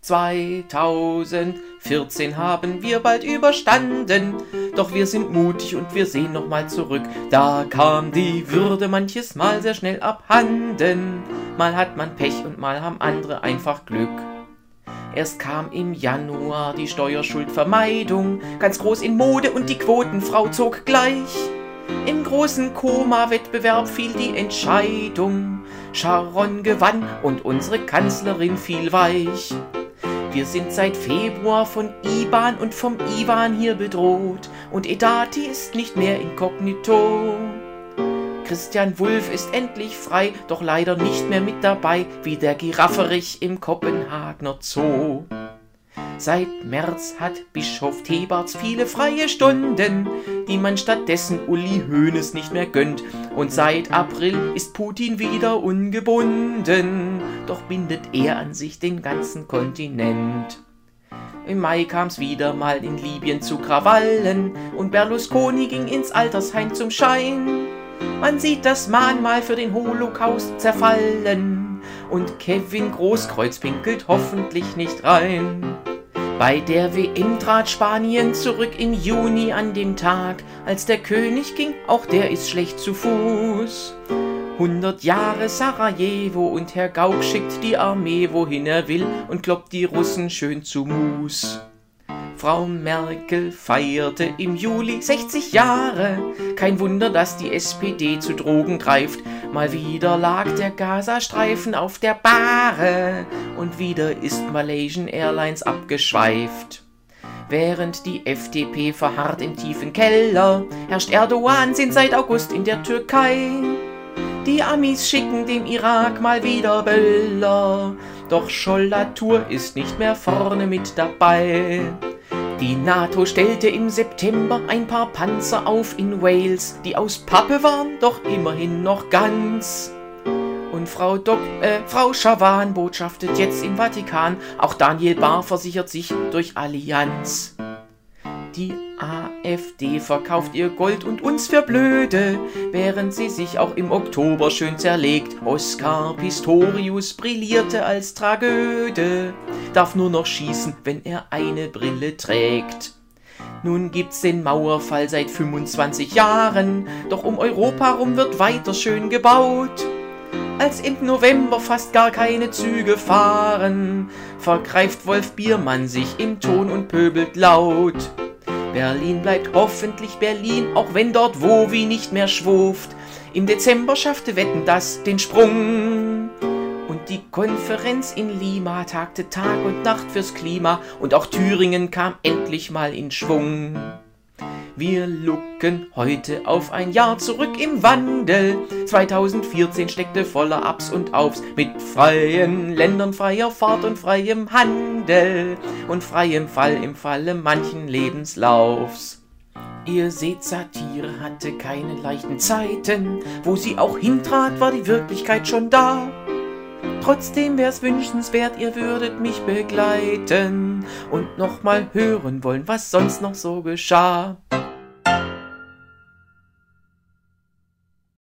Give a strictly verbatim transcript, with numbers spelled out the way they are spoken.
zweitausendvierzehn haben wir bald überstanden, doch wir sind mutig und wir sehen nochmal zurück. Da kam die Würde manches Mal sehr schnell abhanden. Mal hat man Pech und mal haben andere einfach Glück. Erst kam im Januar die Steuerschuldvermeidung, ganz groß in Mode und die Quotenfrau zog gleich. Im großen Koma-Wettbewerb fiel die Entscheidung. Sharon gewann und unsere Kanzlerin fiel weich. Wir sind seit Februar von I B A N und vom Iwan hier bedroht und Edati ist nicht mehr inkognito. Christian Wulff ist endlich frei, doch leider nicht mehr mit dabei, wie der Girafferich im Kopenhagener Zoo. Seit März hat Bischof Thebarts viele freie Stunden, die man stattdessen Uli Hoeneß nicht mehr gönnt. Und seit April ist Putin wieder ungebunden, doch bindet er an sich den ganzen Kontinent. Im Mai kam's wieder mal in Libyen zu Krawallen und Berlusconi ging ins Altersheim zum Schein. Man sieht das Mahnmal für den Holocaust zerfallen und Kevin Großkreuz pinkelt hoffentlich nicht rein. Bei der W M trat Spanien zurück im Juni an dem Tag, als der König ging, auch der ist schlecht zu Fuß. Hundert Jahre Sarajevo und Herr Gauck schickt die Armee, wohin er will und kloppt die Russen schön zu Mus. Frau Merkel feierte im Juli sechzig Jahre, kein Wunder, dass die S P D zu Drogen greift. Mal wieder lag der Gazastreifen auf der Bahre und wieder ist Malaysian Airlines abgeschweift. Während die F D P verharrt im tiefen Keller, herrscht Erdogan sind seit August in der Türkei. Die Amis schicken dem Irak mal wieder Böller, doch Scholl-Latour ist nicht mehr vorne mit dabei. Die NATO stellte im September ein paar Panzer auf in Wales, die aus Pappe waren, doch immerhin noch ganz. Und Frau Doc, äh, Frau Schawan botschaftet jetzt im Vatikan, auch Daniel Bahr versichert sich durch Allianz. Die AfD verkauft ihr Gold und uns für blöde, während sie sich auch im Oktober schön zerlegt. Oskar Pistorius brillierte als Tragöde, darf nur noch schießen, wenn er eine Brille trägt. Nun gibt's den Mauerfall seit fünfundzwanzig Jahren, doch um Europa rum wird weiter schön gebaut. Als im November fast gar keine Züge fahren, vergreift Wolf Biermann sich im Ton und pöbelt laut. Berlin bleibt hoffentlich Berlin, auch wenn dort Wowi nicht mehr schwuft. Im Dezember schaffte Wetten das den Sprung. Und die Konferenz in Lima tagte Tag und Nacht fürs Klima und auch Thüringen kam endlich mal in Schwung. Wir lucken heute auf ein Jahr zurück im Wandel. zweitausendvierzehn steckte voller Ups und Aufs mit freien Ländern, freier Fahrt und freiem Handel und freiem Fall im Falle manchen Lebenslaufs. Ihr seht, Satire hatte keine leichten Zeiten. Wo sie auch hintrat, war die Wirklichkeit schon da. Trotzdem wär's wünschenswert, ihr würdet mich begleiten und nochmal hören wollen, was sonst noch so geschah.